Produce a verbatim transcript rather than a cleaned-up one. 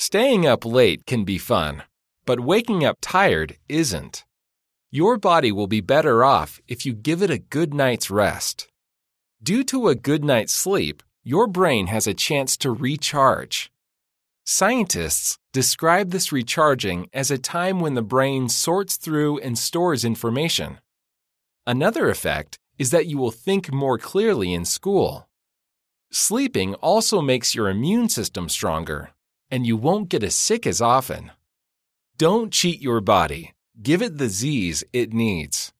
Staying up late can be fun, but waking up tired isn't. Your body will be better off if you give it a good night's rest. Due to a good night's sleep, your brain has a chance to recharge. Scientists describe this recharging as a time when the brain sorts through and stores information. Another effect is that you will think more clearly in school. Sleeping also makes your immune system stronger, and you won't get as sick as often. Don't cheat your body. Give it the Z's it needs.